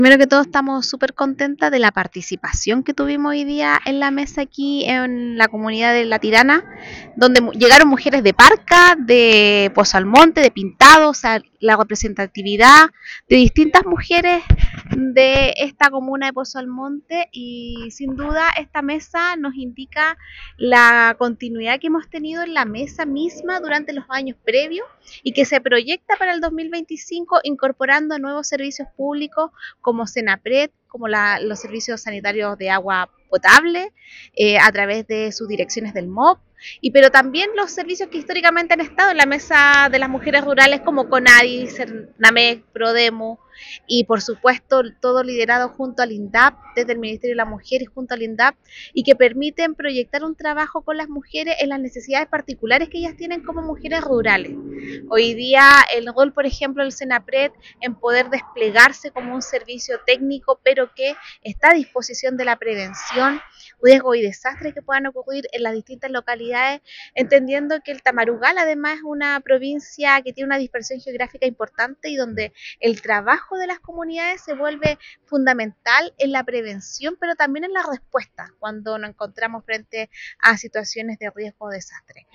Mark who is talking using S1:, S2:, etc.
S1: Primero que todo, estamos súper contentas de la participación que tuvimos hoy día en la mesa aquí en la comunidad de La Tirana, donde llegaron mujeres de Parca, de Pozo Almonte, de Pintado, o sea, la representatividad de distintas mujeres de esta comuna de Pozo Almonte, y sin duda esta mesa nos indica la continuidad que hemos tenido en la mesa misma durante los años previos y que se proyecta para el 2025 incorporando nuevos servicios públicos como Senapred, como los servicios sanitarios de agua potable, a través de sus direcciones del MOP, pero también los servicios que históricamente han estado en la mesa de las mujeres rurales como CONADI, CERNAMEC, PRODEMU, y por supuesto todo liderado junto al INDAP, desde el Ministerio de la Mujer y junto al INDAP, y que permiten proyectar un trabajo con las mujeres en las necesidades particulares que ellas tienen como mujeres rurales. Hoy día el rol, por ejemplo, del Senapred en poder desplegarse como un servicio técnico, pero que está a disposición de la prevención, riesgos y desastres que puedan ocurrir en las distintas localidades, entendiendo que el Tamarugal además es una provincia que tiene una dispersión geográfica importante y donde el trabajo de las comunidades se vuelve fundamental en la prevención, pero también en la respuesta cuando nos encontramos frente a situaciones de riesgo o desastre.